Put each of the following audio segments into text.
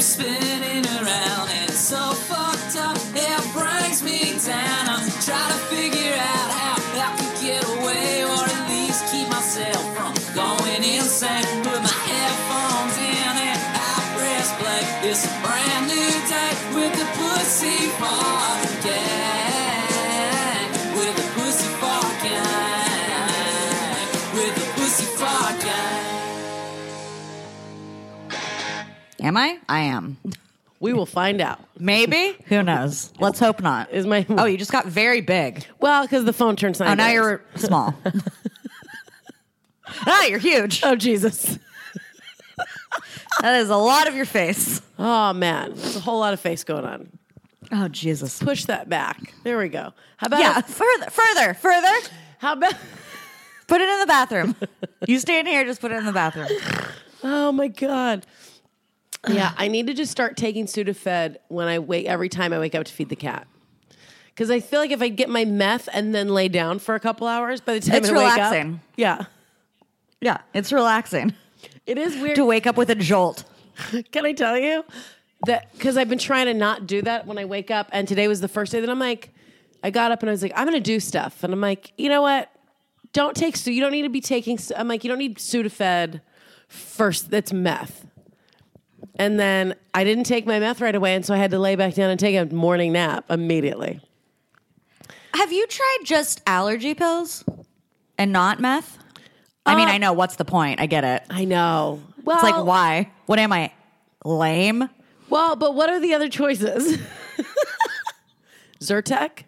spinning around and it's so fucked up, it brings me down. I'm trying to figure out how I can get away or at least keep myself from going insane. Put my headphones in and I press play. It's a brand new day with the Pussy Fart Gang. With the Pussy Fart Gang. With the Pussy Fart Gang. Am I? I am. We will find out. Maybe? Who knows? Let's hope not. Is my Oh, you just got very big. well, because the phone turned sideways. Oh, now you're small. You're huge. Oh, Jesus. That is a lot of your face. Oh, man. There's a whole lot of face going on. Oh, Jesus. Push that back. There we go. How about Yeah, further. How about Put it in the bathroom. You stand here, just put it in the bathroom. Oh my God. Yeah, I need to just start taking Sudafed when I wake every time I wake up to feed the cat. Because I feel like if I get my meth and then lay down for a couple hours, by the time It's I wake relaxing. up, yeah, Yeah, it's relaxing it is weird. to wake up with a jolt. Can I tell you that? Because I've been trying to not do that when I wake up, and today was the first day that I'm like, I got up and I was like, I'm going to do stuff, and I'm like, you know what? Don't take you don't need to be taking. I'm like, you don't need Sudafed first. That's meth. And then I didn't take my meth right away, and so I had to lay back down and take a morning nap immediately. Have you tried just allergy pills and not meth? I mean, I know. What's the point? I get it. I know. Well, It's like, why? What am I? Lame? Well, but what are the other choices? Zyrtec?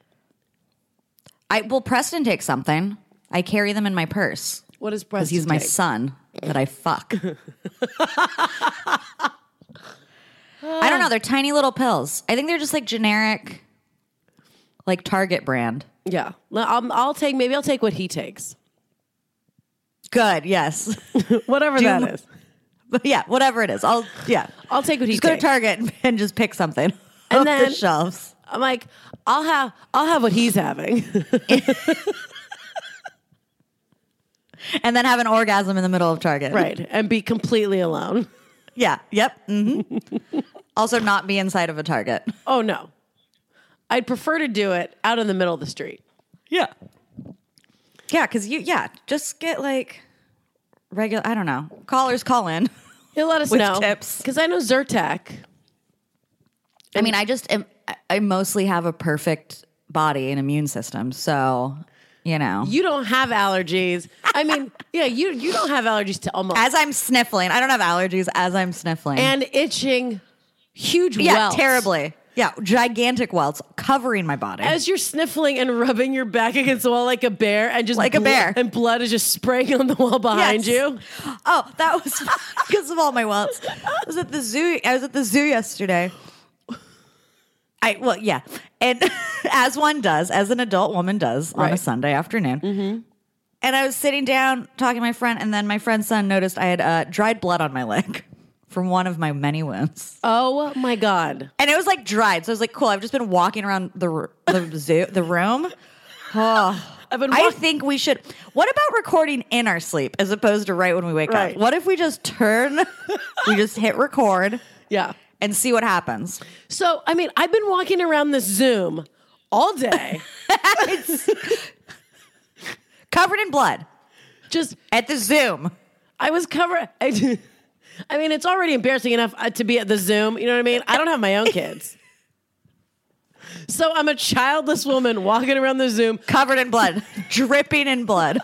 Well, Preston takes something. I carry them in my purse. What is Because Preston he's my take? son that I fuck. I don't know. They're tiny little pills. I think they're just like generic, like Target brand. Yeah. I'll take what he takes. Good, yes. Whatever that is. But yeah, whatever it is. I'll take what he just go to takes. Target and just pick something And off then- the shelves. I'm like, I'll have what he's having. And then have an orgasm in the middle of Target. Right. And be completely alone. Yeah. Yep. Mm-hmm. Also not be inside of a Target. Oh no. I'd prefer to do it out in the middle of the street. Yeah. Yeah, because just get like regular, I don't know. Callers call in. He'll let us With know. tips. Because I know Zyrtec. I mean, I mostly have a perfect body and immune system. So, you know. You don't have allergies. I mean, yeah, you don't have allergies to almost. As I'm sniffling. I don't have allergies as I'm sniffling. And itching, huge yeah, welts. terribly. Yeah, gigantic welts covering my body. As you're sniffling and rubbing your back against the wall like a bear, and just Like a bear. and blood is just spraying on the wall behind Yes. you. Oh, that was because of all my welts. I was at the zoo yesterday. And as one does, as an adult woman does on a Right. Sunday afternoon. Mm-hmm. And I was sitting down talking to my friend, and then my friend's son noticed I had dried blood on my leg from one of my many wounds. Oh my God. And it was like dried. So I was like, cool, I've just been walking around the room. Oh. I think we should. What about recording in our sleep as opposed to right when we wake Right. up? What if we just we just hit record Yeah. and see what happens? So, I mean, I've been walking around this Zoom all day. Covered in blood Just, at the Zoom. I was covered. I mean, it's already embarrassing enough to be at the Zoom. You know what I mean? I don't have my own kids. So I'm a childless woman walking around the Zoom. Covered in blood. Dripping in blood.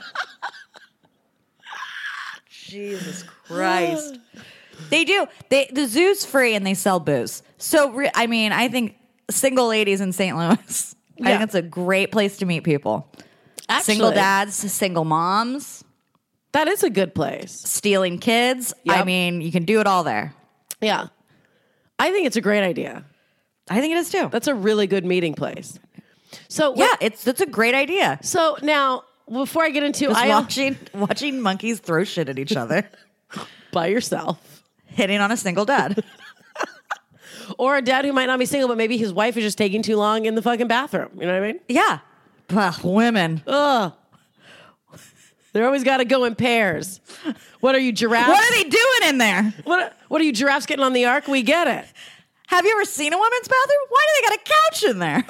Jesus Christ. They do. The zoo's free and they sell booze. So, I mean, I think single ladies in St. Louis, I Yeah. think it's a great place to meet people. Actually, Single dads, single moms, that is a good place. stealing kids. Yep. I mean, you can do it all there. Yeah. I think it's a great idea. I think it is too. That's a really good meeting place. So Yeah, that's a great idea. So now, before I get into Just watching monkeys throw shit at each other, by yourself, hitting on a single dad. or a dad who might not be single, but maybe his wife is just taking too long in the fucking bathroom. You know what I mean? Yeah. Ugh, women. Ugh. They're always got to go in pairs. What are you, giraffes? What are they doing in there? What are you, giraffes getting on the ark? We get it. Have you ever seen a women's bathroom? Why do they got a couch in there?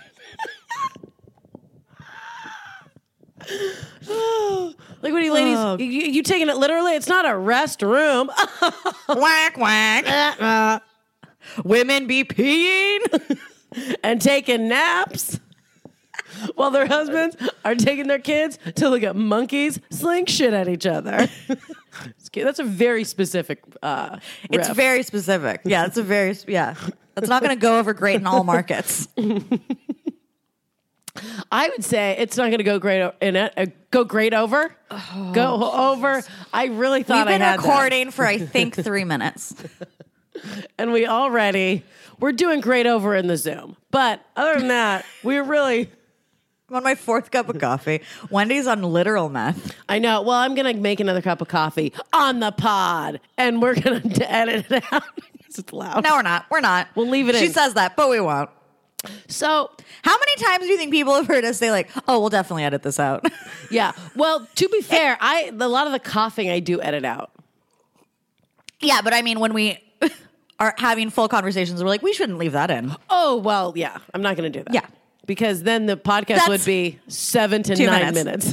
Like, what are you ladies? You taking it literally? It's not a restroom. Whack, whack. Women be peeing and taking naps while their husbands are taking their kids to look at monkeys sling shit at each other. That's a very specific It's riff. very specific. Yeah, it's a very, yeah. That's not going to go over great in all markets. I would say it's not going to go great go great over. Go over. I really thought We've been I had recording for, I think, 3 minutes. and we're doing great over in the Zoom. But other than that, we're really... I'm on my 4th cup of coffee. Wendy's on literal meth. I know. Well, I'm going to make another cup of coffee on the pod, and we're going to edit it out. It's loud. No, we're not. We're not. We'll leave it in. She says that, but we won't. So, how many times do you think people have heard us say, like, oh, we'll definitely edit this out? yeah. Well, to be fair, a lot of the coughing I do edit out. Yeah, but I mean, when we are having full conversations, we're like, we shouldn't leave that in. Oh, well, yeah. I'm not going to do that. Yeah. Because then the podcast would be 7 to 9 minutes.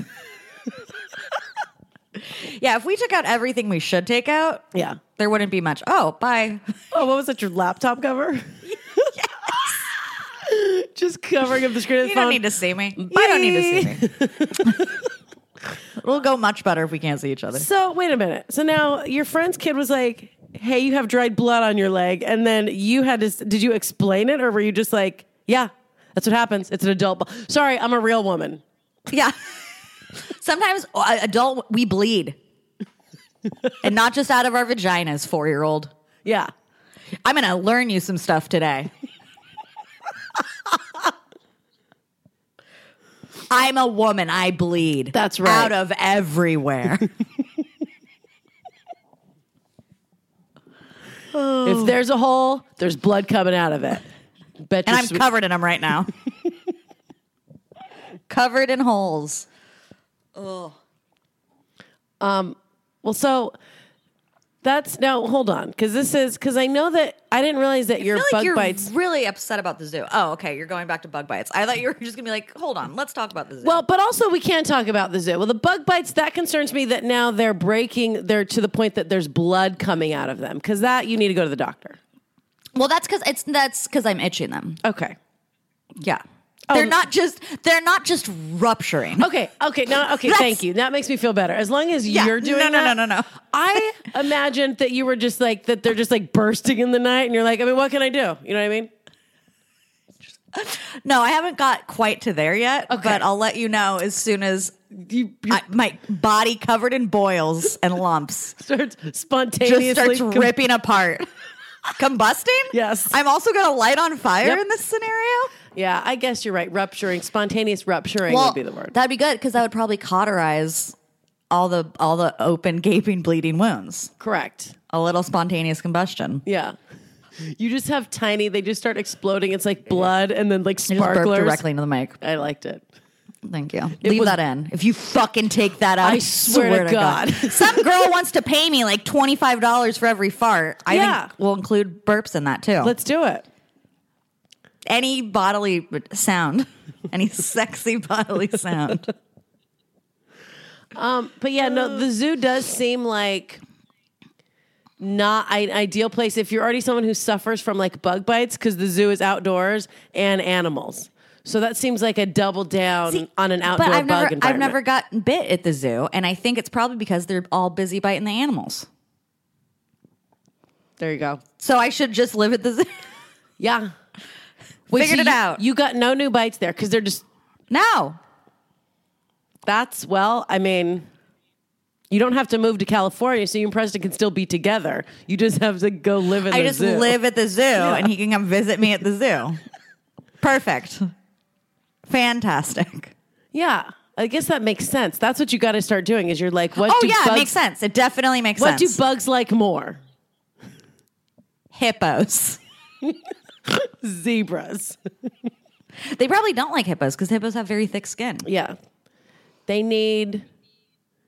Yeah, if we took out everything we should take out, Yeah. there wouldn't be much. Oh, bye. Oh, what was that? Your laptop cover? Just covering up the screen of the You phone. don't need to see me. I don't need to see me. It'll go much better if we can't see each other. So, wait a minute. So now your friend's kid was like, hey, you have dried blood on your leg. And then you had to, did you explain it? Or were you just like, yeah, that's what happens. It's an adult. Sorry, I'm a real woman. Yeah. Sometimes adult, we bleed. And not just out of our vaginas, 4-year-old. Yeah. I'm going to learn you some stuff today. I'm a woman. I bleed. That's right. Out of everywhere. If there's a hole, there's blood coming out of it. Bet And you I'm sweet- covered in them right now. Covered in holes. Well, so that's now. Hold on, because I know that I didn't realize that your I feel bug like you're bites. really upset about the zoo. Oh, okay. You're going back to bug bites. I thought you were just gonna be like, hold on, let's talk about the zoo. Well, but also we can't talk about the zoo. Well, the bug bites, that concerns me that now they're to the point that there's blood coming out of them. Because that you need to go to the doctor. that's because I'm itching them. Okay. Yeah. Oh. They're not just rupturing. Okay. Thank you. That makes me feel better. As long as Yeah. you're doing No. I imagined that you were just like, that they're just like bursting in the night and you're like, I mean, what can I do? You know what I mean? No, I haven't got quite to there yet, Okay. but I'll let you know as soon as my body covered in boils and lumps Starts just spontaneously. starts ripping apart. Combusting? Yes. I'm also going to light on fire Yep. in this scenario. Yeah, I guess you're right. Rupturing, spontaneous rupturing would be the word. That'd be good because that would probably cauterize all the open, gaping, bleeding wounds. Correct. A little spontaneous combustion. Yeah. You just have they just start exploding. It's like blood and then like I just burped sparklers. directly into the mic. I liked it. Thank you. Leave was- that in. If you fucking take that out, I swear to God. Some girl wants to pay me like $25 for every fart. I Yeah. think we'll include burps in that too. Let's do it. Any bodily sound. Any sexy bodily sound. But yeah, no, the zoo does seem like not an ideal place if you're already someone who suffers from like bug bites because the zoo is outdoors and animals. So that seems like a double down on an outdoor But bug environment. I've never gotten bit at the zoo, and I think it's probably because they're all busy biting the animals. There you go. So I should just live at the zoo. Yeah. Figured it out. You got no new bites there because they're just, No. I mean, you don't have to move to California so you and Preston can still be together. You just have to go live in the zoo. I just live at the zoo, and he can come visit me at the zoo. Perfect. Fantastic. Yeah. I guess that makes sense. That's what you got to start doing is you're like, what Oh, do yeah, bugs, it makes sense. It definitely makes what sense. do bugs like more? Hippos. Zebras. They probably don't like hippos because hippos have very thick skin. Yeah. They need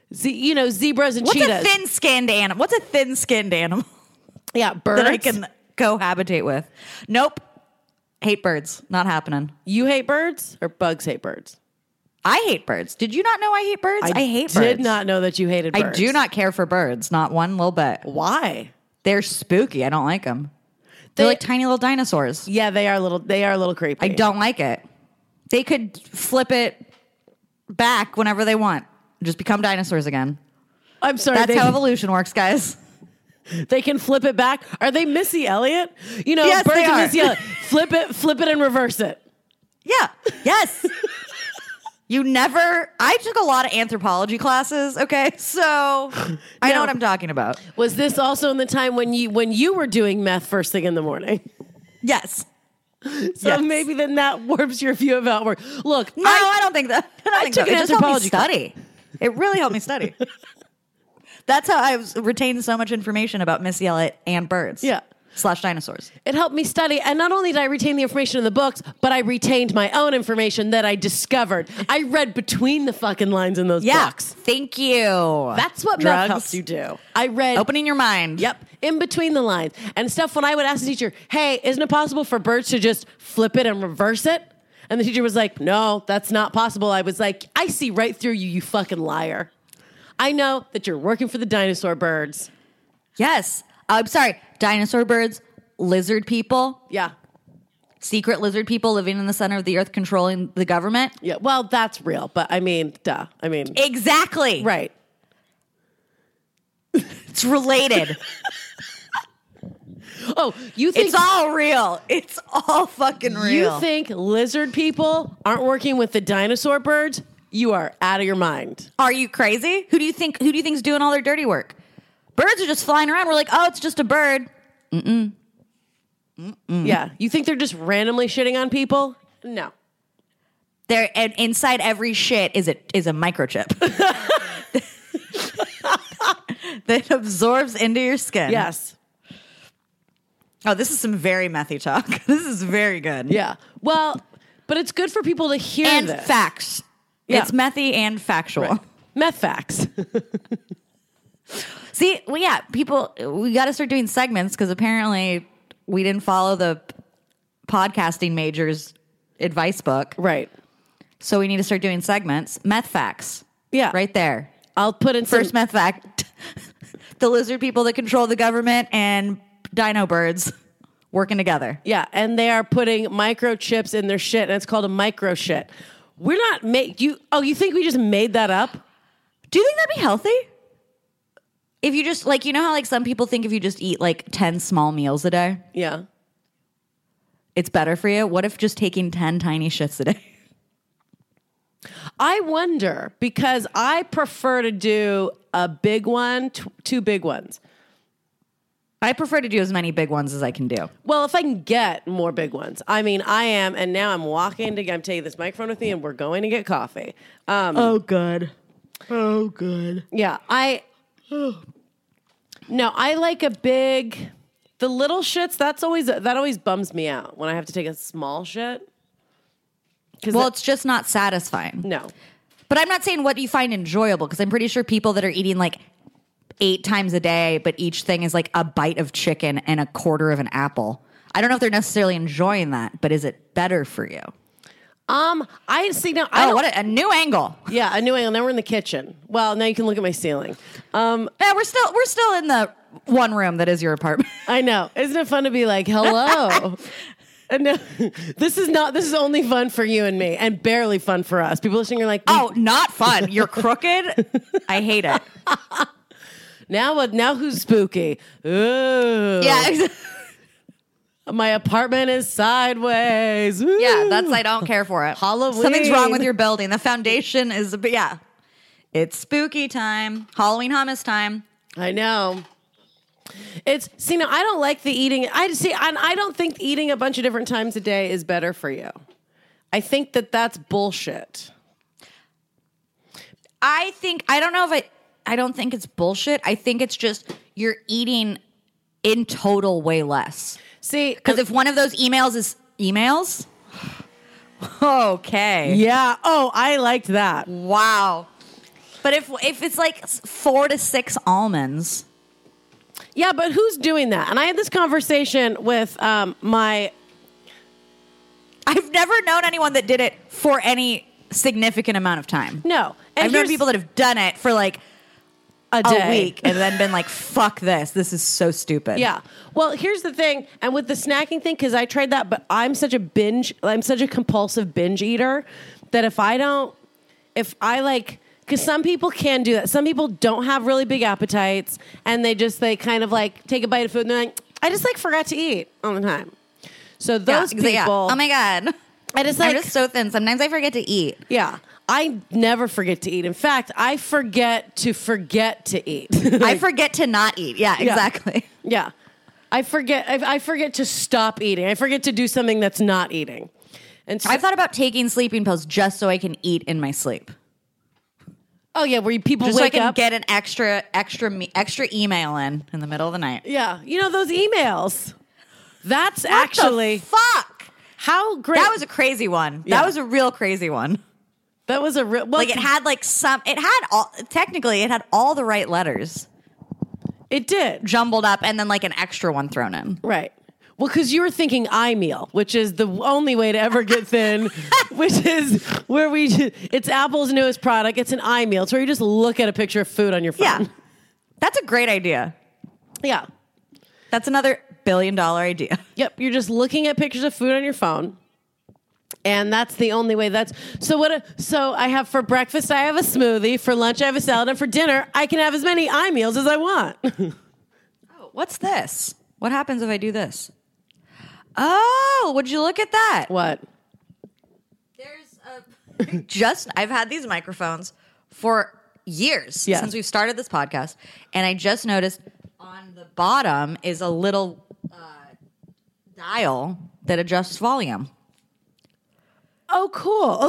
zebras and What's cheetahs. a thin-skinned animal? What's a thin-skinned animal Yeah, birds. that I can cohabitate with? Nope. Hate birds. Not happening. You hate birds or bugs hate birds? I hate birds. Did you not know I hate birds? I hate birds. Did not know that you hated birds. I do not care for birds. Not one little bit. Why? They're spooky. I don't like them. They're like tiny little dinosaurs. Yeah, they are a little creepy. I don't like it. They could flip it back whenever they want. Just become dinosaurs again. I'm sorry. That's how evolution works, guys. They can flip it back. Are they Missy Elliott? Yes, birds they of are. Missy Elliott. Flip it and reverse it. Yeah. Yes. I took a lot of anthropology classes, okay? So I know what I'm talking about. Was this also in the time when you were doing meth first thing in the morning? Yes. So maybe then that warps your view of outward. Look, No, I don't think that. I don't think took so. an It just helped me anthropology class. study. It really helped me study. That's how I retained so much information about Missy Elliott and birds. Yeah. / dinosaurs. It helped me study. And not only did I retain the information in the books, but I retained my own information that I discovered. I read between the fucking lines in those books. Thank you. That's what meth helps you do. I read. Opening your mind. Yep. In between the lines. And stuff when I would ask the teacher, hey, isn't it possible for birds to just flip it and reverse it? And the teacher was like, no, that's not possible. I was like, I see right through you, you fucking liar. I know that you're working for the dinosaur birds. Yes. I'm sorry. Dinosaur birds, lizard people, Yeah. secret lizard people living in the center of the earth controlling the government. Yeah. Well, that's real. But I mean, duh. I mean, Exactly. right. It's related. Oh, you think It's all real. It's all fucking real. you think lizard people aren't working with the dinosaur birds? You are out of your mind. Are you crazy? Who do you think's doing all their dirty work? Birds are just flying around. We're like, oh, it's just a bird. Yeah. You think they're just randomly shitting on people? No. There, and inside every shit is a microchip that absorbs into your skin. Yes. Oh, this is some very methy talk. This is very good. Yeah. Well, but it's good for people to hear And this. facts. Yeah. It's methy and factual. Right. Meth facts. See, well, yeah, people, we got to start doing segments because apparently we didn't follow the podcasting major's advice book. Right. So we need to start doing segments. Meth facts. Yeah. Right there. I'll put in First some, meth fact. The lizard people that control the government and dino birds working together. Yeah, and they are putting microchips in their shit, and it's called a microshit. We're not you think we just made that up? Do you think that'd be healthy? If you just, like, you know how, like, some people think if you just eat, like, 10 small meals a day, Yeah. it's better for you? What if just taking 10 tiny shits a day? I wonder, because I prefer to do a big one, two big ones. I prefer to do as many big ones as I can do. Well, if I can get more big ones. I mean, I am, and now I'm I'm taking this microphone with me, and we're going to get coffee. good. Oh, good. Yeah, No, I like a big. The little shits. That always bums me out when I have to take a small shit. Well, it's just not satisfying. No. But I'm not saying what you find enjoyable, because I'm pretty sure people that are eating, like, 8 times a day, but each thing is like a bite of chicken and a quarter of an apple. I don't know if they're necessarily enjoying that, but is it better for you? I see now. I don't, what a new angle. yeah, a new angle. Now we're in the kitchen. Well, now you can look at my ceiling. Yeah, we're still in the one room that is your apartment. I know. Isn't it fun to be like, hello? And no, this is only fun for you and me, and barely fun for us. People listening are like, Oh, not fun. You're crooked. I hate it. now what? Now who's spooky? Ooh, Yeah. my apartment is sideways. Ooh. Yeah, I don't care for it. Halloween. Something's wrong with your building. The foundation is, yeah. It's spooky time. Halloween hummus time. I know. Now I don't like the eating. I don't think eating a bunch of different times a day is better for you. I think that's bullshit. I don't think it's bullshit. I think it's just you're eating in total way less. See, Because if one of those emails is emails, okay. yeah. Oh, I liked that. Wow. But if it's like 4 to 6 almonds. Yeah, but who's doing that? And I had this conversation with my... I've never known anyone that did it for any significant amount of time. No. And I've known here's- people that have done it for like a a day. week and then been like, fuck this. This is so stupid. Yeah. Well, here's the thing. And with the snacking thing, because I tried that, but I'm such a compulsive binge eater that because some people can do that. Some people don't have really big appetites and they kind of like take a bite of food and they're like, I just like forgot to eat all the time. So those people. Yeah. Oh my God. I just like, I'm just so thin. Sometimes I forget to eat. yeah. I never forget to eat. In fact, I forget to eat. I forget to not eat. Yeah, exactly. Yeah. I forget to stop eating. I forget to do something that's not eating. And so, I've thought about taking sleeping pills just so I can eat in my sleep. oh yeah, where people Just so I wake can up. get an extra email in the middle of the night. Yeah. You know those emails. That's What actually the fuck. how great. That was a crazy one. Yeah. That was a real crazy one. That was a real Like it had technically it had all the right letters It did. jumbled up and then like an extra one thrown in. Right. Well, because you were thinking iMeal, which is the only way to ever get thin, which is where it's Apple's newest product. It's an iMeal. It's where you just look at a picture of food on your phone. Yeah. That's a great idea. Yeah. That's another $1 billion idea. Yep. You're just looking at pictures of food on your phone. And that's the only way so I have for breakfast, I have a smoothie. For lunch, I have a salad. And for dinner, I can have as many iMeals as I want. Oh, what's this? What happens if I do this? Oh, would you look at that? What? I've had these microphones for years Yeah. since we've started this podcast. And I just noticed on the bottom is a little dial that adjusts volume. Oh, cool.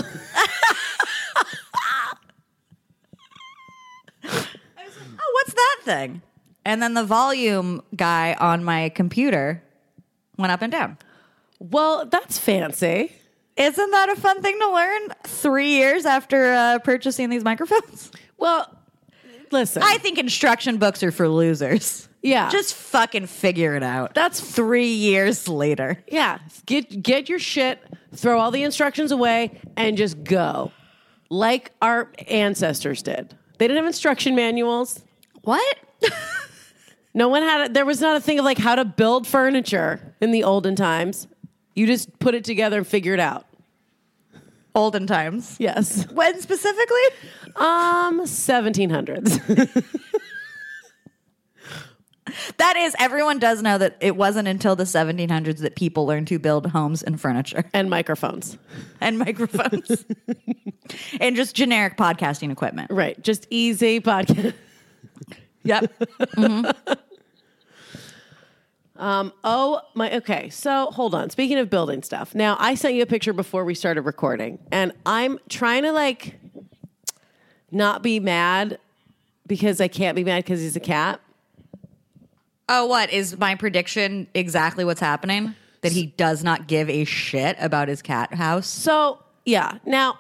Oh, what's that thing? And then the volume guy on my computer went up and down. Well, that's fancy. Isn't that a fun thing to learn 3 years after purchasing these microphones? Well, listen. I think instruction books are for losers. Yeah. Just fucking figure it out. That's 3 years later. Yeah, get your shit, throw all the instructions away, and just go. Like our ancestors did. They didn't have instruction manuals. What? No one had it. There was not a thing of like how to build furniture in the olden times. You just put it together and figure it out. Olden times. Yes. When specifically? 1700s. That is, everyone does know that it wasn't until the 1700s that people learned to build homes and furniture And microphones. and microphones and just generic podcasting equipment. Right. Just easy podcast. Yep. Okay, so hold on. Speaking of building stuff, now I sent you a picture before we started recording, and I'm trying to like not be mad because I can't be mad because he's a cat. Oh, what is my prediction exactly what's happening? That he does not give a shit about his cat house? So yeah, now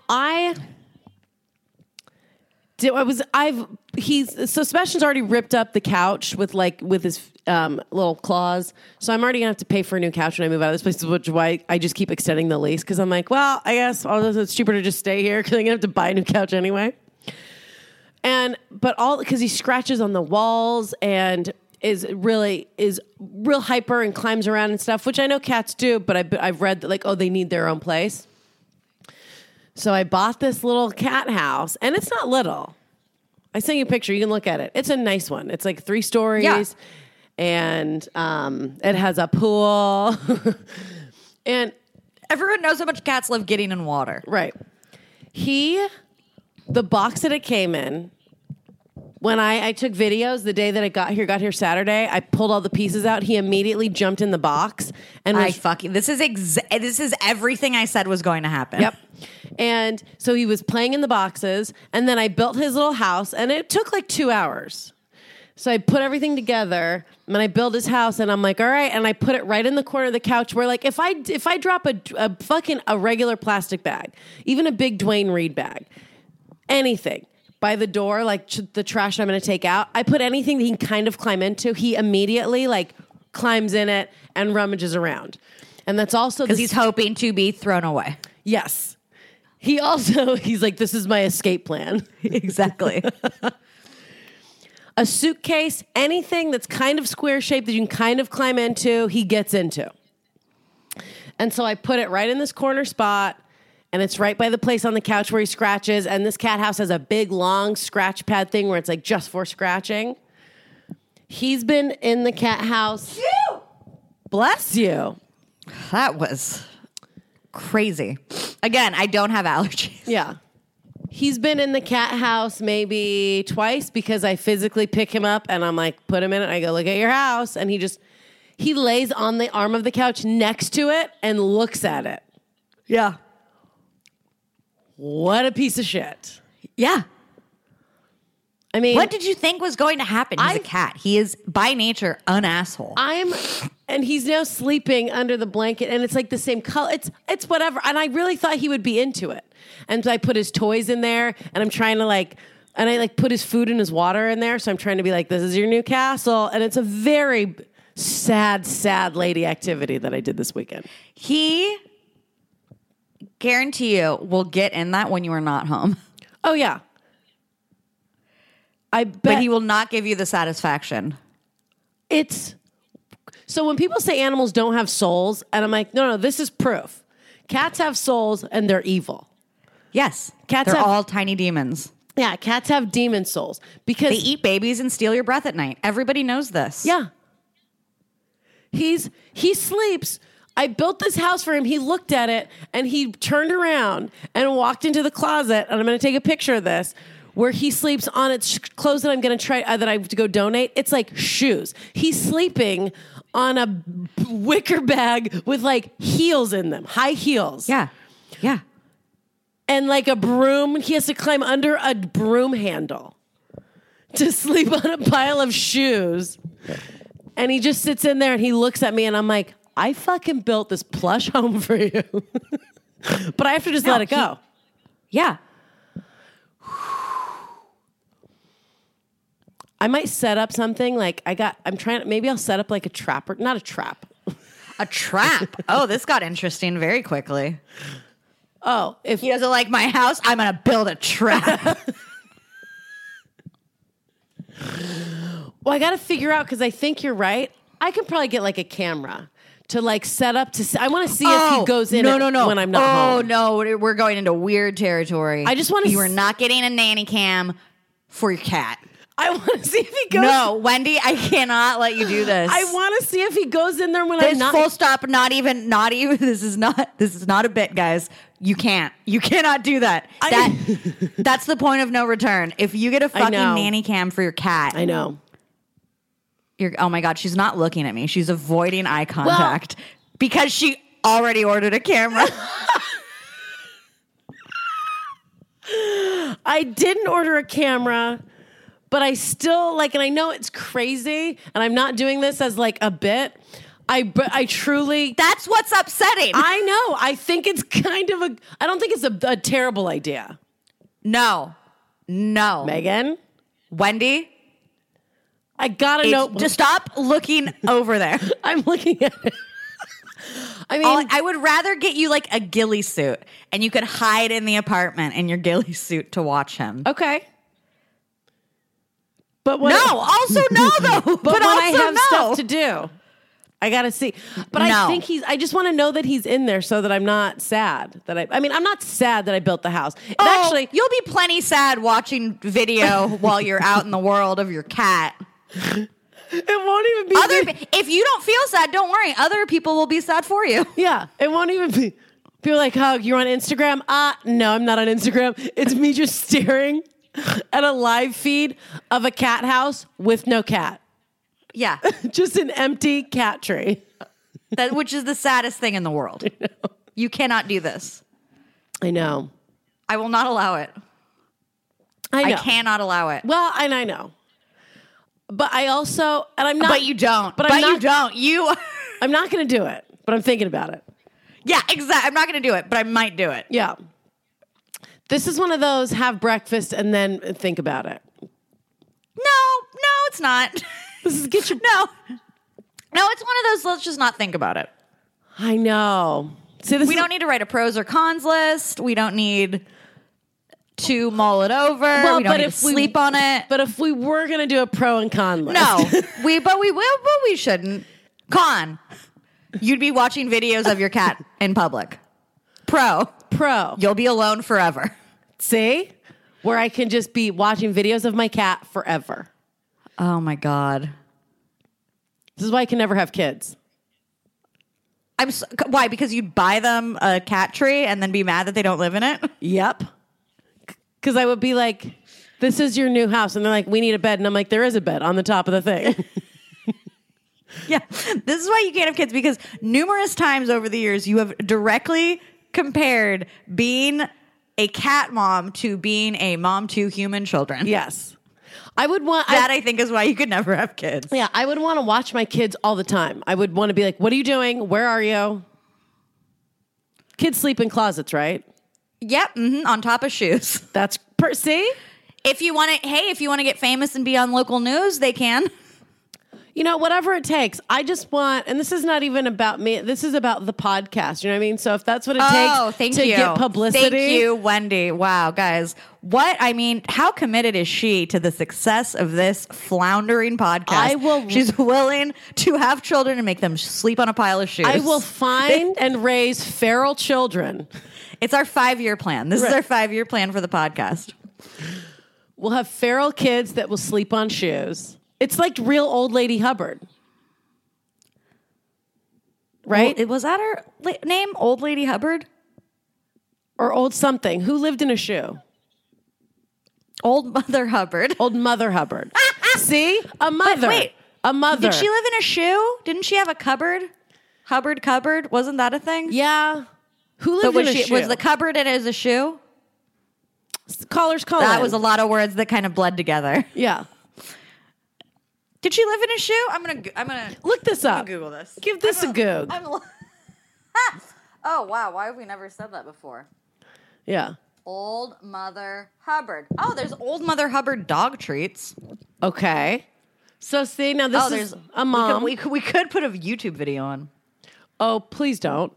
Sebastian's already ripped up the couch with his little claws. So I'm already gonna have to pay for a new couch when I move out of this place, which is why I just keep extending the lease because I'm like, well, I guess it's cheaper to just stay here because I'm gonna have to buy a new couch anyway. But because he scratches on the walls and is real hyper and climbs around and stuff, which I know cats do, but I've read that they need their own place. So I bought this little cat house, and it's not little. I sent you a picture. You can look at it. It's a nice one. It's like 3 stories, Yeah. and it has a pool. And Everyone knows how much cats love getting in water. right, the box that it came in. When I took videos the day that it got here Saturday, I pulled all the pieces out. He immediately jumped in the box and This is everything I said was going to happen. Yep. And so he was playing in the boxes, and then I built his little house, and it took like 2 hours. So I put everything together, and I built his house, and I'm like, all right, and I put it right in the corner of the couch where, like, if I drop a regular plastic bag, even a big Dwayne Reed bag, anything, by the door, like the trash I'm going to take out. I put anything that he can kind of climb into. He immediately like climbs in it and rummages around. And that's also Because he's hoping to be thrown away. Yes. He's like, this is my escape plan. Exactly. A suitcase, anything that's kind of square shaped that you can kind of climb into, he gets into. And so I put it right in this corner spot, and it's right by the place on the couch where he scratches. And this cat house has a big, long scratch pad thing where it's like just for scratching. He's been in the cat house. Phew! Bless you. That was crazy. Again, I don't have allergies. Yeah. He's been in the cat house maybe twice because I physically pick him up and I'm like, put him in it. I go, look at your house. And he lays on the arm of the couch next to it and looks at it. Yeah. What a piece of shit. Yeah. I mean, What did you think was going to happen? He's a cat. He is by nature an asshole. and he's now sleeping under the blanket and it's like the same color. It's whatever. And I really thought he would be into it. And so I put his toys in there and I'm trying to and I put his food and his water in there. So I'm trying to be like, this is your new castle. And it's a very sad lady activity that I did this weekend. He, guarantee you, will get in that when you are not home. Oh, yeah. I bet. But he will not give you the satisfaction. So when people say animals don't have souls, and I'm like, no, this is proof. Cats have souls and they're evil. Yes. Cats They're have- all tiny demons. Yeah, cats have demon souls because They eat babies and steal your breath at night. Everybody knows this. Yeah. He sleeps. I built this house for him. He looked at it and he turned around and walked into the closet. And I'm going to take a picture of this where he sleeps on its clothes that I'm going to try that I have to go donate. It's like shoes. He's sleeping on a wicker bag with like heels in them, high heels. Yeah. Yeah. And like a broom. He has to climb under a broom handle to sleep on a pile of shoes. And he just sits in there and he looks at me and I'm like, I fucking built this plush home for you. But I have to just let it go. Yeah. I might set up something maybe I'll set up like a trap, or not a trap. A trap. Oh, this got interesting very quickly. Oh, if He doesn't like my house, I'm going to build a trap. well, I got to figure out because I think you're right. I could probably get like a camera to like set up I want to see if he goes in no. when I'm not home. Oh, no. We're going into weird territory. I just wanna You are not getting a nanny cam for your cat. I want to see if he goes. No, Wendy, I cannot let you do this. I want to see if he goes in there when This I'm not. full stop, not even, this is not a bit, guys. You cannot do that. That's the point of no return. If you get a fucking know. nanny cam for your cat, I know. oh my God, she's not looking at me. She's avoiding eye contact because she already ordered a camera. I didn't order a camera, but I still and I know it's crazy, and I'm not doing this as like a bit. I truly. That's what's upsetting. I know. I think it's kind of I don't think it's a terrible idea. No. Megan, Wendy, I gotta know. just stop looking over there. I'm looking at it. I mean, I would rather get you like a ghillie suit and you could hide in the apartment in your ghillie suit to watch him. okay. But No, also no though. But when I also have no. stuff to do, I gotta see. But I No. think I just want to know that he's in there so that I'm not sad that I'm not sad that I built the house. It actually, you'll be plenty sad watching video while you're out in the world of your cat. it won't even be. If you don't feel sad, don't worry. Other people will be sad for you. Yeah, it won't even be. People are like, oh, you're on Instagram? No, I'm not on Instagram. It's me just staring at a live feed of a cat house with no cat. Yeah, Just an empty cat tree. which is the saddest thing in the world. You cannot do this. I know. I will not allow it. I know. I cannot allow it. Well, and I know. But I also, and I'm not. But you don't. But But you don't. I'm not going to do it, but I'm thinking about it. Yeah, exactly. I'm not going to do it, but I might do it. Yeah. This is one of those have breakfast and then think about it. No, it's not. This is get your No, it's one of those. Let's just not think about it. I know. See, this We don't need to write a pros or cons list. We don't need to mull it over. Well, we don't but need if to we- sleep on it. But if we were going to do a pro and con list. No, we will, but we shouldn't. Con, you'd be watching videos of your cat in public. Pro, you'll be alone forever. See? Where I can just be watching videos of my cat forever. Oh my God. This is why I can never have kids. Why? Because you'd buy them a cat tree and then be mad that they don't live in it? Yep. Because I would be like, this is your new house. And they're like, we need a bed. And I'm like, there is a bed on the top of the thing. Yeah. This is why you can't have kids, because numerous times over the years you have directly compared being a cat mom to being a mom to human children. Yes. I would want I think is why you could never have kids. Yeah, I would want to watch my kids all the time. I would want to be like, what are you doing? Where are you? Kids sleep in closets, right? Yep. On top of shoes. That's see? If you want to get famous and be on local news, they can. You know, whatever it takes. I just want, and this is not even about me. This is about the podcast. You know what I mean? So if that's what it takes to get publicity. Thank you, Wendy. Wow, guys. How committed is she to the success of this floundering podcast? She's willing to have children and make them sleep on a pile of shoes. I will find and raise feral children. It's our 5-year plan. This is our 5-year plan for the podcast. We'll have feral kids that will sleep on shoes. It's like real old lady Hubbard. Right? Well, was that her name? Old Lady Hubbard? Or old something. Who lived in a shoe? Old Mother Hubbard. Old Mother Hubbard. See? A mother. Wait. A mother. Did she live in a shoe? Didn't she have a cupboard? Hubbard cupboard? Wasn't that a thing? Yeah. Who lived in a shoe? Was the cupboard in as a shoe? Callers call That was a lot of words that kind of bled together. Yeah. Did she live in a shoe? I'm gonna look this up. Google this. Give this a goog. Oh wow! Why have we never said that before? Yeah. Old Mother Hubbard. Oh, there's Old Mother Hubbard dog treats. Okay. So see now this is a mom. We could put a YouTube video on. Oh, please don't.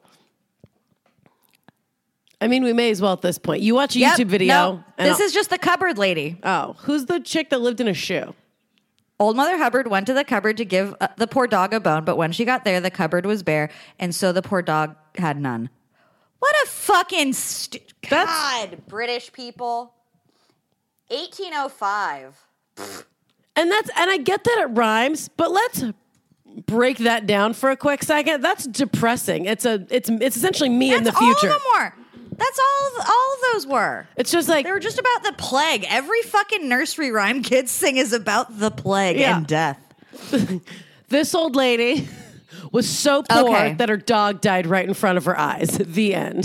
I mean, we may as well at this point. You watch a YouTube video. No, this is just the cupboard lady. Oh, who's the chick that lived in a shoe? Old Mother Hubbard went to the cupboard to give the poor dog a bone, but when she got there, the cupboard was bare, and so the poor dog had none. What a fucking God, British people. 1805. And I get that it rhymes, but let's break that down for a quick second. That's depressing. It's essentially me in the future. All of them were. That's all of those were. It's just like they were just about the plague. Every fucking nursery rhyme kids sing is about the plague and death. This old lady was so poor that her dog died right in front of her eyes. The end.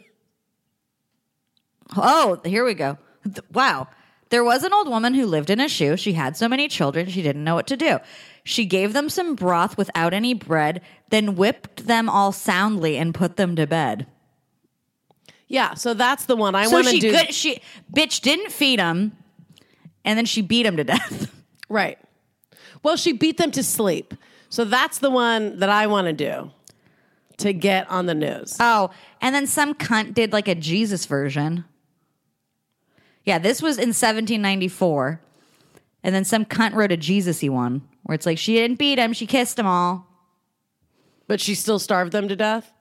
Oh, here we go. Wow. There was an old woman who lived in a shoe. She had so many children, she didn't know what to do. She gave them some broth without any bread, then whipped them all soundly and put them to bed. Yeah, so that's the one I want to do. She bitch didn't feed them, and then she beat them to death. Right. Well, she beat them to sleep. So that's the one that I want to do to get on the news. Oh, and then some cunt did like a Jesus version. Yeah, this was in 1794. And then some cunt wrote a Jesus-y one where it's like she didn't beat him, she kissed them all. But she still starved them to death?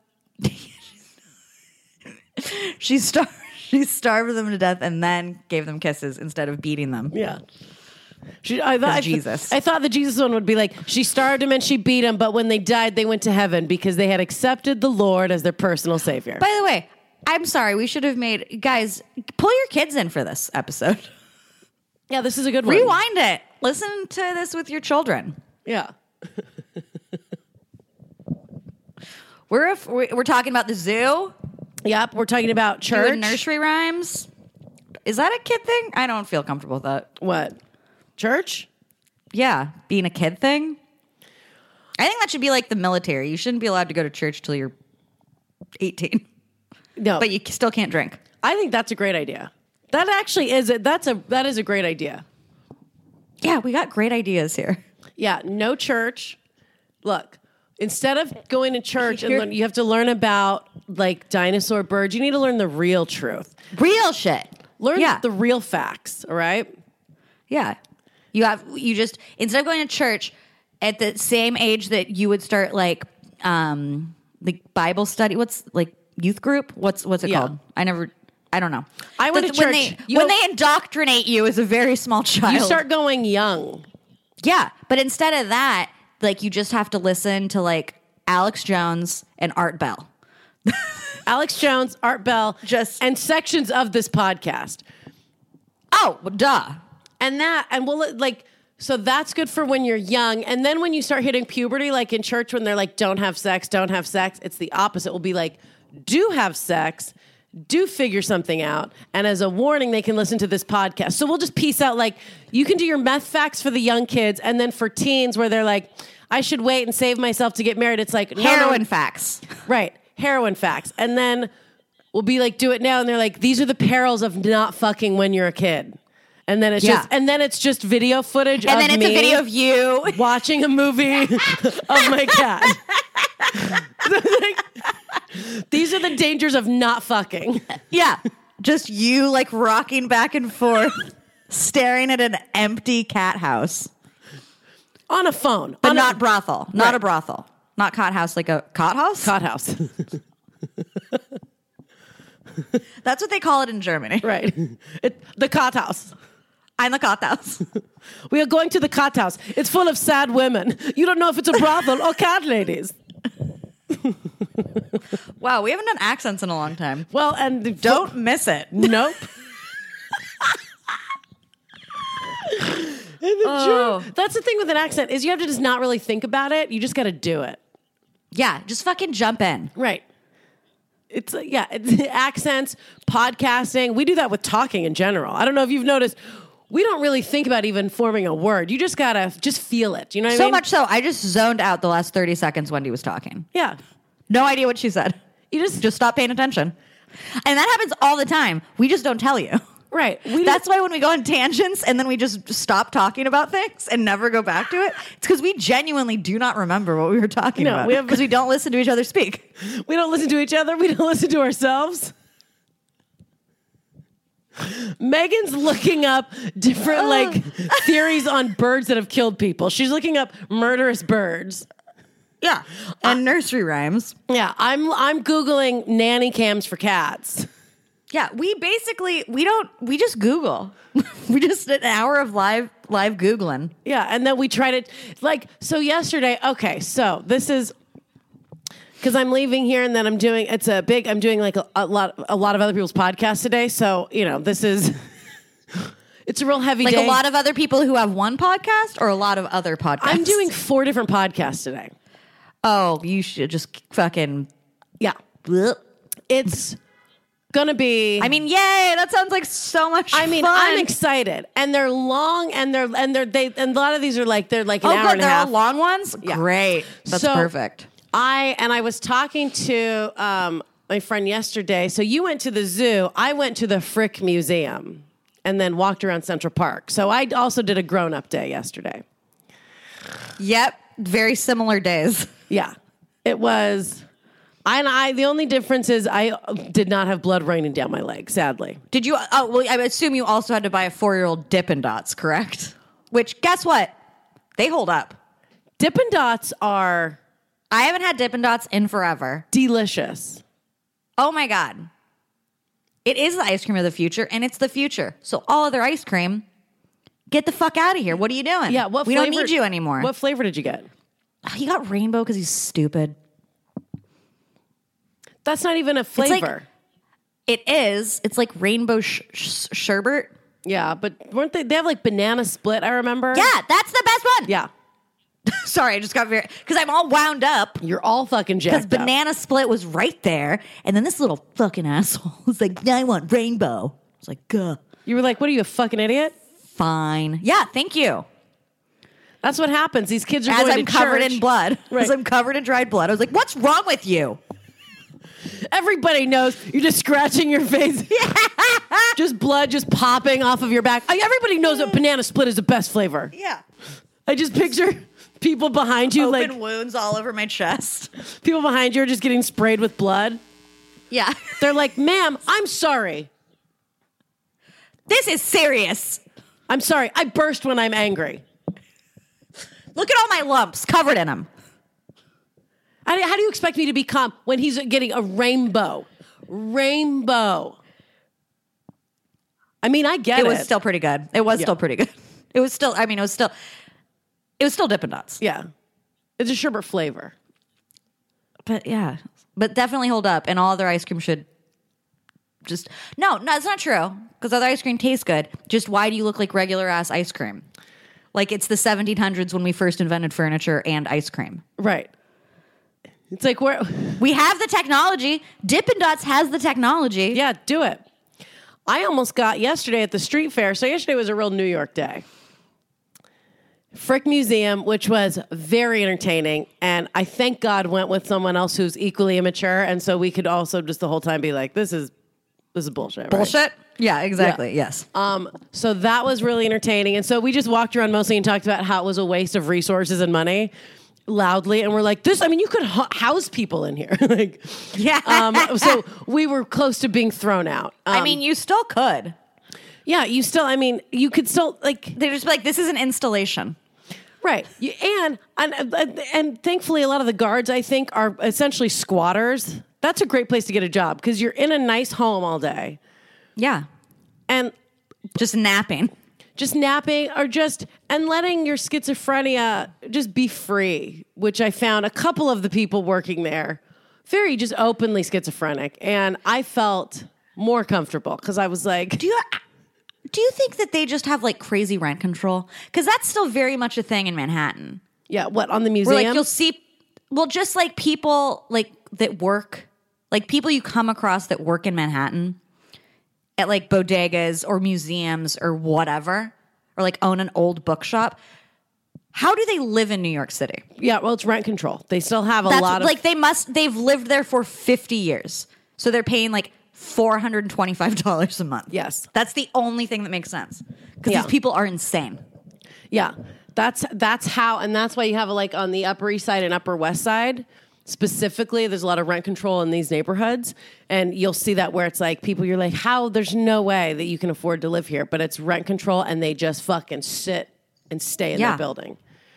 She starved them to death and then gave them kisses instead of beating them. Yeah. I thought the Jesus one would be like, she starved him and she beat him, but when they died, they went to heaven because they had accepted the Lord as their personal savior. By the way, I'm sorry, we should have made... Guys, pull your kids in for this episode. Yeah, this is a good one. Rewind it. Listen to this with your children. Yeah. We're talking about the zoo. Yep, we're talking about church. Doing nursery rhymes. Is that a kid thing? I don't feel comfortable with that. What? Church? Yeah, being a kid thing. I think that should be like the military. You shouldn't be allowed to go to church till you're 18. No. But you still can't drink. I think that's a great idea. That actually is that is a great idea. Yeah, we got great ideas here. Yeah, no church. Look, instead of going to church and Here- you have to learn about like dinosaur birds, you need to learn the real truth. Real shit. Learn Yeah. the real facts, all right? Yeah. You just instead of going to church at the same age that you would start like Bible study, what's like youth group? What's it Yeah. called? I don't know. I went to when church. when they indoctrinate you as a very small child. You start going young. Yeah, but instead of that, like you just have to listen to like Alex Jones and Art Bell. Alex Jones, Art Bell, Just- and sections of this podcast. Oh, well, duh. So that's good for when you're young. And then when you start hitting puberty, like in church when they're like, don't have sex, it's the opposite. We'll be like, do have sex, do figure something out. And as a warning, they can listen to this podcast. So we'll just piece out like, you can do your meth facts for the young kids. And then for teens where they're like, I should wait and save myself to get married. It's like, no, Heroin facts. Right. Heroin facts. And then we'll be like, do it now. And they're like, these are the perils of not fucking when you're a kid. And then it's just video footage And of then it's me a video of you. watching a movie of my cat. These are the dangers of not fucking. Yeah. Just you like rocking back and forth, staring at an empty cat house. On a phone. But on not brothel. Not Right. a brothel. Not cot house, like a cot house? Cot house. That's what they call it in Germany. Right. The cot house. I'm the cot house. We are going to the cot house. It's full of sad women. You don't know if it's a brothel or cat ladies. Wow, we haven't done accents in a long time. Well, and Don't miss it. Nope. That's the thing with an accent is you have to just not really think about it. You just got to do it. Yeah, just fucking jump in. Right. It's accents, podcasting. We do that with talking in general. I don't know if you've noticed. We don't really think about even forming a word. You just gotta just feel it. You know what I So mean? much so, I just zoned out the last 30 seconds Wendy was talking. Yeah. No idea what she said. You Just stop paying attention. And that happens all the time. We just don't tell you. right. That's why when we go on tangents and then we just stop talking about things and never go back to it, it's because we genuinely do not remember what we were talking No, about. we have- Because we don't listen to each other speak. we don't listen to each other. We don't listen to ourselves. Megan's looking up different theories on birds that have killed people. She's looking up murderous birds. Yeah. And nursery rhymes. Yeah, I'm Googling nanny cams for cats. Yeah, we just Google. We just an hour of live Googling. Yeah, and then we tried it so yesterday. Okay, so this is because I'm leaving here, and then I'm doing like a lot of other people's podcasts today. So this is it's a real heavy Like day. a lot of other people who have one podcast or a lot of other podcasts. I'm doing 4 different podcasts today. Oh, you should just fucking. Yeah, Blech. it's gonna be. I mean, yay! That sounds like so much. I mean, fun. I'm excited, and they're long, and a lot of these are they're like an Oh, hour good. and a They're half. all long ones. Yeah. Great. That's So, perfect. I was talking to my friend yesterday. So you went to the zoo. I went to the Frick Museum and then walked around Central Park. So I also did a grown-up day yesterday. Yep. Very similar days. Yeah. It was. The only difference is I did not have blood raining down my leg, sadly. Did you? Oh, well, I assume you also had to buy a 4-year-old Dippin' Dots, correct? Which, guess what? They hold up. Dippin' Dots are I haven't had Dippin' Dots in forever. delicious. Oh my God. It is the ice cream of the future, and it's the future. So all other ice cream, get the fuck out of here. What are you doing? Yeah, we don't need you anymore. What flavor did you get? Oh, he got rainbow because he's stupid. That's not even a like- flavor. It is. It's like rainbow sherbet. Yeah, but weren't they have like banana split, I remember? Yeah, that's the best one. Yeah. Sorry, I just got very because I'm all wound up. You're all fucking Because jacked up. banana split was right there, and then this little fucking asshole was like, "I want rainbow." I was like, "Gah, You were like, what are you, a fucking idiot? fine." Yeah, thank you. That's what happens. These kids are As going I'm to covered church. in blood, Right. as I'm covered in dried blood, I was like, "What's wrong with you?" Everybody knows you're just scratching your face. Just blood just popping off of your back. Everybody knows that banana split is the best flavor. Yeah. I just picture people behind you Open wounds all over my chest. people behind you are just getting sprayed with blood. Yeah. They're like, ma'am, I'm sorry. This is serious. I'm sorry. I burst when I'm angry. Look at all my lumps covered in them. How do you expect me to be calm when he's getting a rainbow? Rainbow. I mean, I get it. It was still pretty good. It was still pretty good. It was still Dippin' Dots. Yeah. It's a sherbet flavor. But yeah. But definitely hold up. And all other ice cream should just... No, it's not true. Because other ice cream tastes good. Just why do you look like regular ass ice cream? Like it's the 1700s when we first invented furniture and ice cream. Right. It's like where... We have the technology. Dippin' Dots has the technology. Yeah, do it. I almost got yesterday at the street fair. So yesterday was a real New York day. Frick Museum, which was very entertaining. And I thank God went with someone else who's equally immature. And so we could also just the whole time be like, this is bullshit. Right? Bullshit? Yeah, exactly. Yeah. Yes. So that was really entertaining. And so we just walked around mostly and talked about how it was a waste of resources and money loudly. And we're like, you could house people in here. Like, yeah. So we were close to being thrown out. I mean, you still could. Yeah, you could still like. They're just like, this is an installation. Right. And thankfully, a lot of the guards, I think, are essentially squatters. That's a great place to get a job because you're in a nice home all day. Yeah. And just napping. And letting your schizophrenia just be free, which I found a couple of the people working there very just openly schizophrenic. And I felt more comfortable because I was like, Do you think that they just have like crazy rent control? Because that's still very much a thing in Manhattan. yeah, what, on the museum? Where like you'll see, just like people like that work, like people you come across that work in Manhattan at like bodegas or museums or whatever, or like own an old bookshop. How do they live in New York City? Yeah, well, it's rent control. They still have a lot of... Like they've lived there for 50 years. So they're paying like $425 a month. Yes. That's the only thing that makes sense. Because these people are insane. Yeah, that's how, and that's why you have like on the Upper East Side and Upper West Side, specifically, there's a lot of rent control in these neighborhoods. And you'll see that where it's like people, you're like, there's no way that you can afford to live here. But it's rent control and they just fucking sit and stay in their building.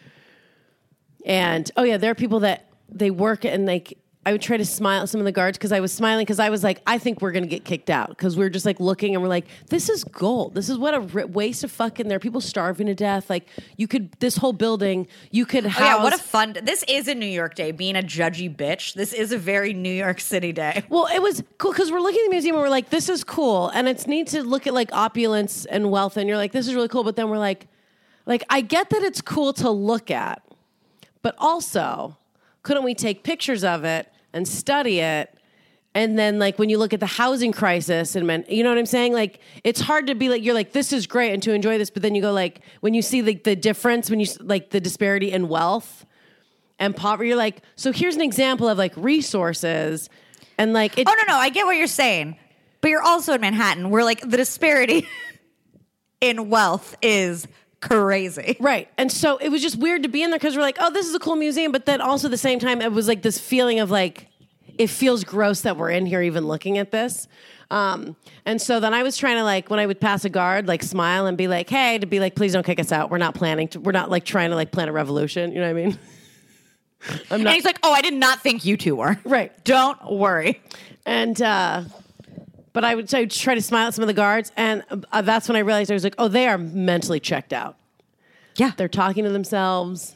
And, there are people that they work and like, I would try to smile at some of the guards because I was smiling because I was like, I think we're going to get kicked out because we're just like looking and we're like, this is gold. This is what a waste of fucking, there are people starving to death. Like this whole building, you could house. Yeah, what a fun, this is a New York day, being a judgy bitch. This is a very New York City day. Well, it was cool because we're looking at the museum and we're like, this is cool. And it's neat to look at like opulence and wealth and you're like, this is really cool. But then we're like, I get that it's cool to look at, but also couldn't we take pictures of it and study it? And then like when you look at the housing crisis and you know what I'm saying? Like it's hard to be like, you're like, this is great and to enjoy this. But then you go like, when you see like the difference, when you like the disparity in wealth and poverty, you're like, so here's an example of like resources and like. No, I get what you're saying. But you're also in Manhattan where like the disparity in wealth is crazy. Right. And so it was just weird to be in there because we're like, oh, this is a cool museum. But then also at the same time, it was like this feeling of like, it feels gross that we're in here even looking at this. And so then I was trying to like, when I would pass a guard, like smile and be like, hey, to be like, please don't kick us out. We're not like trying to like plan a revolution. You know what I mean? And he's like, oh, I did not think you two were. Right. Don't worry. And, but I would try to smile at some of the guards, and that's when I realized I was like, oh, they are mentally checked out. Yeah. They're talking to themselves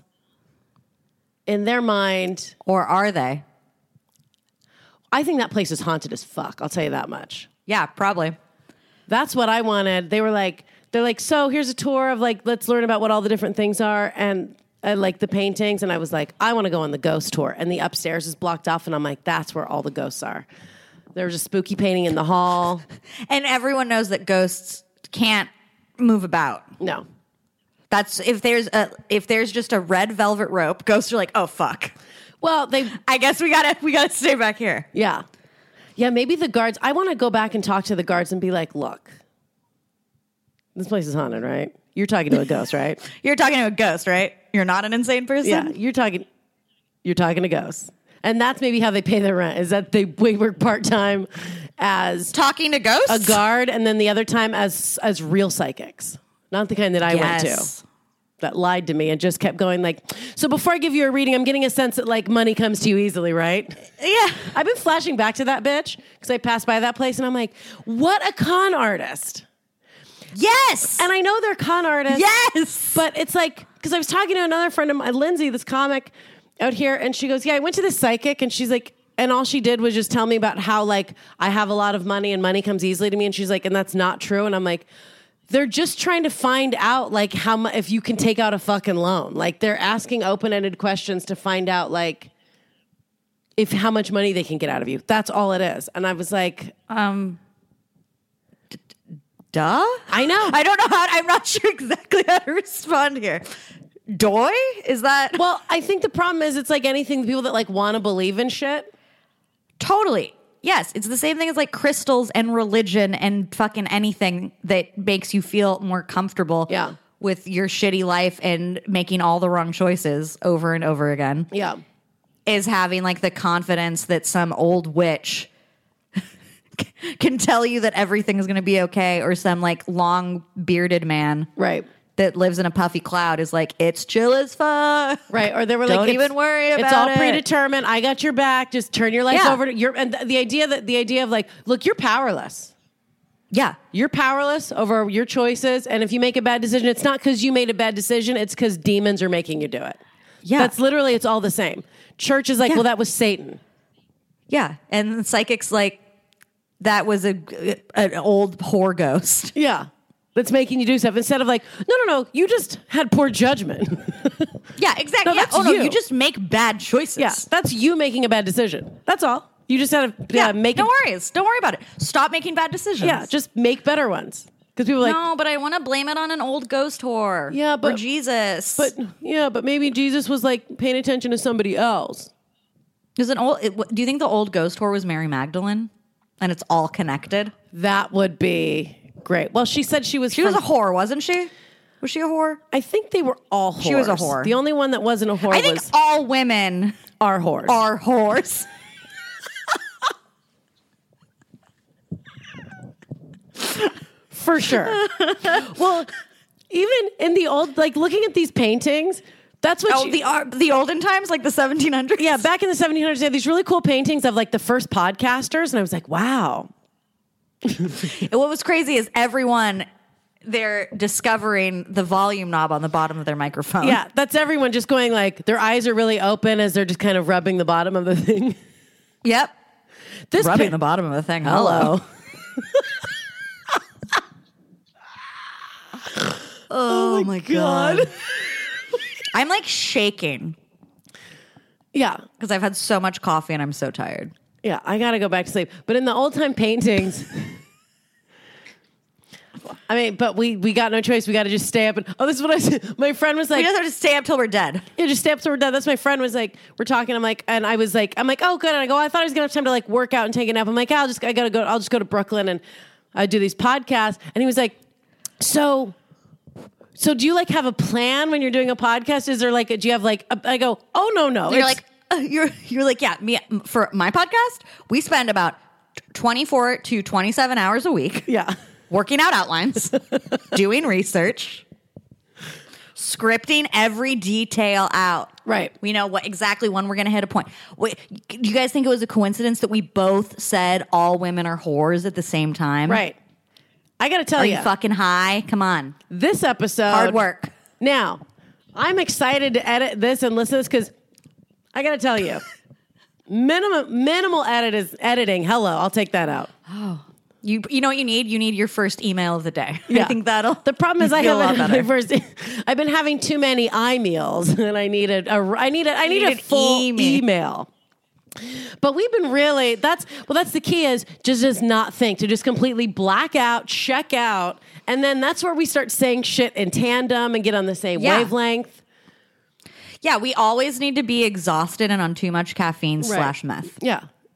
in their mind. Or are they? I think that place is haunted as fuck. I'll tell you that much. Yeah, probably. That's what I wanted. They're like, so here's a tour of like, let's learn about what all the different things are and like the paintings. And I was like, I want to go on the ghost tour. And the upstairs is blocked off. And I'm like, that's where all the ghosts are. There was a spooky painting in the hall. And everyone knows that ghosts can't move about. No. That's if there's just a red velvet rope, ghosts are like, oh fuck. Well, I guess we gotta stay back here. Yeah. Yeah, maybe the guards. I want to go back and talk to the guards and be like, look, this place is haunted, right? You're talking to a ghost, right? You're talking to a ghost, right? You're not an insane person? Yeah, you're talking to ghosts. And that's maybe how they pay their rent, is that they work part-time as Talking to ghosts? a guard, and then the other time as real psychics. Not the kind that I went to. That lied to me and just kept going like, so before I give you a reading, I'm getting a sense that like money comes to you easily, right? Yeah. I've been flashing back to that bitch because I passed by that place and I'm like, what a con artist. Yes. And I know they're con artists. Yes. But it's like, because I was talking to another friend of mine, Lindsay, this comic out here, and she goes, yeah, I went to this psychic, and she's like, and all she did was just tell me about how like I have a lot of money and money comes easily to me. And she's like, and that's not true. And I'm like, they're just trying to find out like how much, if you can take out a fucking loan. Like they're asking open-ended questions to find out like if how much money they can get out of you. That's all it is. And I was like, duh? I know. I don't know I'm not sure exactly how to respond here. Doy? Is that? Well, I think the problem is it's like anything, people that like want to believe in shit. Totally. Yes, it's the same thing as like crystals and religion and fucking anything that makes you feel more comfortable with your shitty life and making all the wrong choices over and over again. Yeah. Is having like the confidence that some old witch can tell you that everything is going to be okay, or some like long bearded man that lives in a puffy cloud is like, it's chill as fuck. Right. Or they were Don't like, even worry about it. It's all predetermined. I got your back. Just turn your life over to your, and the idea of like, look, you're powerless. Yeah. You're powerless over your choices. And if you make a bad decision, it's not because you made a bad decision. It's because demons are making you do it. Yeah. That's literally, it's all the same. Church is like, well, that was Satan. Yeah. And the psychic's like, that was an old whore ghost. Yeah. That's making you do stuff instead of like, no, you just had poor judgment. Yeah, exactly. No, that's you just make bad choices. Yeah, that's you making a bad decision. That's all. You just had to make no worries. Don't worry about it. Stop making bad decisions. Yeah, just make better ones. Because people are like, no, but I want to blame it on an old ghost whore. Yeah, but or Jesus. But maybe Jesus was like paying attention to somebody else. Do you think the old ghost whore was Mary Magdalene? And it's all connected? That would be great. Well, she said she was was a whore, wasn't she? Was she a whore? I think they were all whores. She was a whore. The only one that wasn't a whore I think all women are whores. Are whores. For sure. Well, even in the old, like looking at these paintings, that's what the olden times, like the 1700s. Yeah, back in the 1700s, they had these really cool paintings of like the first podcasters, and I was like, wow. What was crazy is they're discovering the volume knob on the bottom of their microphone. Yeah, that's everyone just going like, their eyes are really open as they're just kind of rubbing the bottom of the thing. Yep. Rubbing the bottom of the thing. Hello. Oh my God. I'm like shaking. Yeah. Because I've had so much coffee and I'm so tired. Yeah, I got to go back to sleep. But in the old time paintings, I mean, but we got no choice. We got to just stay up. And this is what I said. My friend was like, we just have to stay up till we're dead. Yeah, just stay up till we're dead. That's my friend was like, we're talking. I'm like, oh, good. And I go, I thought I was going to have time to like work out and take a nap. I'm like, I'll just go to Brooklyn and I do these podcasts. And he was like, so do you like have a plan when you're doing a podcast? Is there like, do you have like, I go, oh, no. You're like, you're like, yeah, me, for my podcast, we spend about 24 to 27 hours a week. Yeah. Working out outlines, doing research, scripting every detail out. Right. We know exactly when we're going to hit a point. Wait, do you guys think it was a coincidence that we both said all women are whores at the same time? Right. I got to tell you. Are you fucking high? Come on. This episode. Hard work. Now, I'm excited to edit this and listen to this because I got to tell you, minimal editing. Hello, I'll take that out. Oh. You know what you need? You need your first email of the day. Yeah. I think that'll. The problem is I've been having too many meals, and I need a full email. But we've been really that's the key is just not think, to just completely black out, check out, and then that's where we start saying shit in tandem and get on the same wavelength. Yeah, we always need to be exhausted and on too much caffeine /meth. Yeah.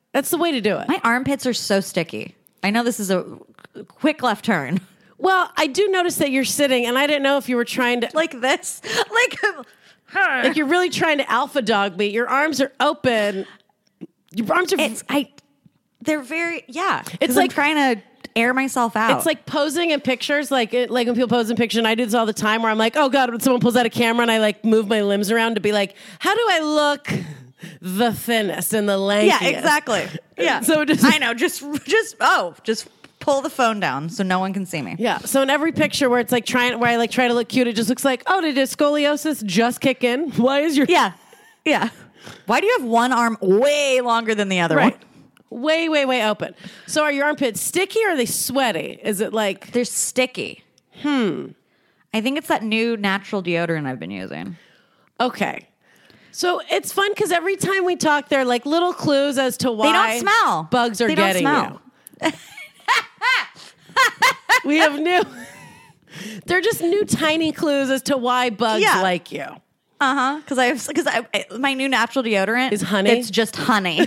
That's the way to do it. My armpits are so sticky. I know this is a quick left turn. Well, I do notice that you're sitting, and I didn't know if you were trying to Like this. like you're really trying to alpha dog me. Your arms are open. Your arms are. They're very, yeah. It's I'm like trying to air myself out. It's like posing in pictures, like when people pose in pictures, and I do this all the time where I'm like, oh God, when someone pulls out a camera and I like move my limbs around to be like, how do I look the thinnest and the lankiest? Yeah, exactly. Yeah. So I know, just pull the phone down so no one can see me. Yeah. So in every picture where it's like try to look cute, it just looks like, oh, did scoliosis just kick in? Why is your Yeah. Why do you have one arm way longer than the other right? one? Way, way, way open. So are your armpits sticky or are they sweaty? Is it like They're sticky. I think it's that new natural deodorant I've been using. okay? So it's fun because every time we talk, they're like little clues as to why They don't smell. bugs are They don't getting smell. you. We have they're just new tiny clues as to why bugs Yeah. like you. Because my new natural deodorant Is honey? It's just honey.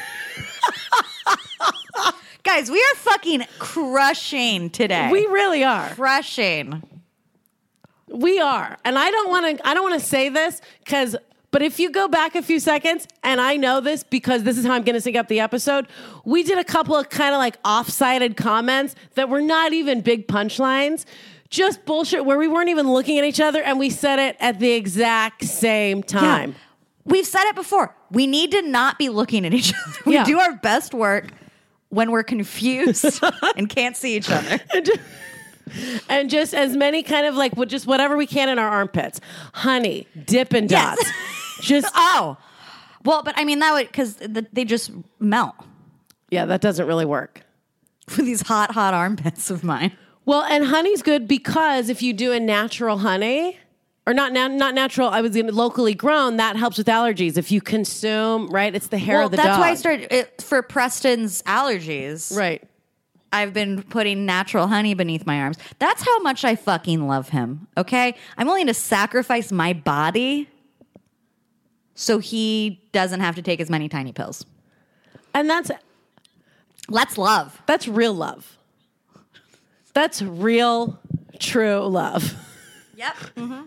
Guys, we are fucking crushing today. We really are. Crushing. We are. And I don't want to say this but if you go back a few seconds, and I know this because this is how I'm going to sync up the episode, we did a couple of kind of like off-sided comments that were not even big punchlines, just bullshit where we weren't even looking at each other and we said it at the exact same time. Yeah. We've said it before. We need to not be looking at each other. We Yeah. do our best work when we're confused and can't see each other. And just as many kind of like just whatever we can in our armpits. Honey, Dippin' Dots. Yes. Just Well, but I mean, that would, because they just melt yeah, that doesn't really work. with these hot armpits of mine. Well, and honey's good because if you do a natural honey, or not natural, I was going to locally grown, that helps with allergies. If you consume, right, it's the hair of the that's dog. why I started for Preston's allergies. Right. I've been putting natural honey beneath my arms. That's how much I fucking love him. Okay, I'm willing to sacrifice my body so he doesn't have to take as many tiny pills. And that's love. That's real love. That's real, true love. Yep.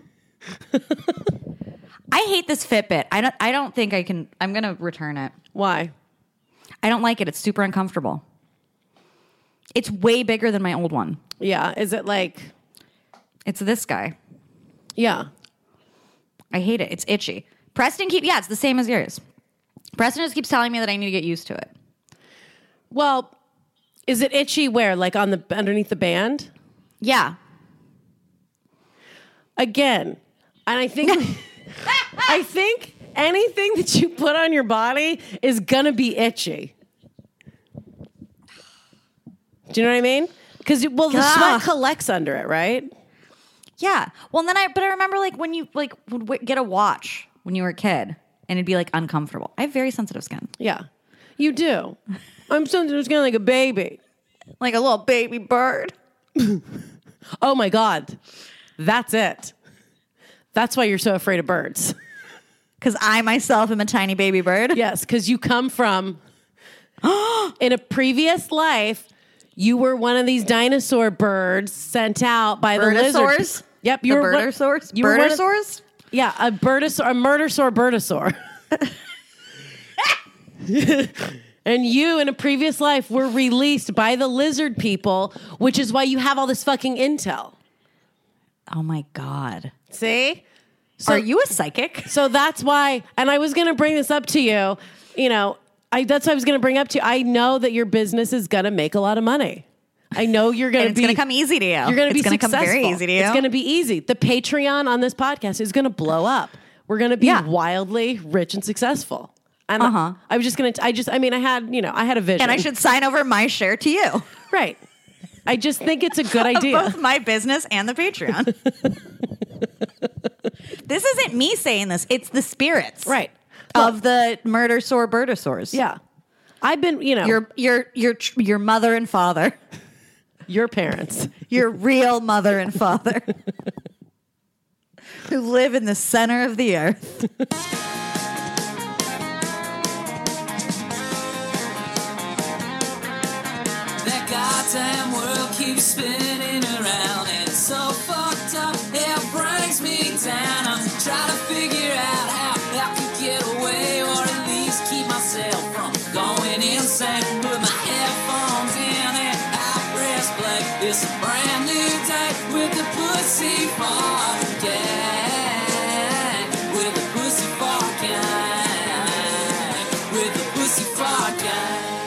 I hate this Fitbit. I don't think I can. I'm gonna return it. Why? I don't like it. It's super uncomfortable. It's way bigger than my old one. Yeah. Is it like? It's this guy. Yeah. I hate it. It's itchy. Preston it's the same as yours. Preston just keeps telling me that I need to get used to it. Well, is it itchy where? Like on the underneath the band? Yeah. Again, and I think anything that you put on your body is gonna be itchy. Do you know what I mean? Because the sweat collects under it, right? Yeah. Well, then I remember like when you like would get a watch when you were a kid and it'd be like uncomfortable. I have very sensitive skin. Yeah, you do. I'm sensitive skin like a baby. Like a little baby bird. Oh my God. That's it. That's why you're so afraid of birds. Because I myself am a tiny baby bird. Yes, because you come from, in a previous life, you were one of these dinosaur birds sent out by the lizard. Birdosaurs? Yep. You were birdosaurs? You were one of- Birdosaurs? Yeah, a murdersaur birdosaur. And you, in a previous life, were released by the lizard people, which is why you have all this fucking intel. Oh my God. See? So, Are you a psychic? So that's why, and I was going to bring this up to you, that's what I was going to bring up to you. I know that your business is going to make a lot of money. I know you're going to be. It's going to come easy to you. You're going to be It's going to come very easy to you. It's going to be easy. The Patreon on this podcast is going to blow up. We're going to be wildly rich and successful. And I was just going to, I had a vision. And I should sign over my share to you. Right. I just think it's a good idea. Both my business and the Patreon. This isn't me saying this. It's the spirits. Right. Of the murdersaur birdosaurs. Yeah. I've been, Your mother and father. your parents. Your real mother and father. Who live in the center of the earth. damn world keeps spinning around, and it's so fucked up, it brings me down. I'm trying to figure out how I could get away, or at least keep myself from going insane. Put my headphones in and I press play. It's a brand new day with the Pussy Fart Gang. With the Pussy Fart Gang. With the Pussy Fart Gang.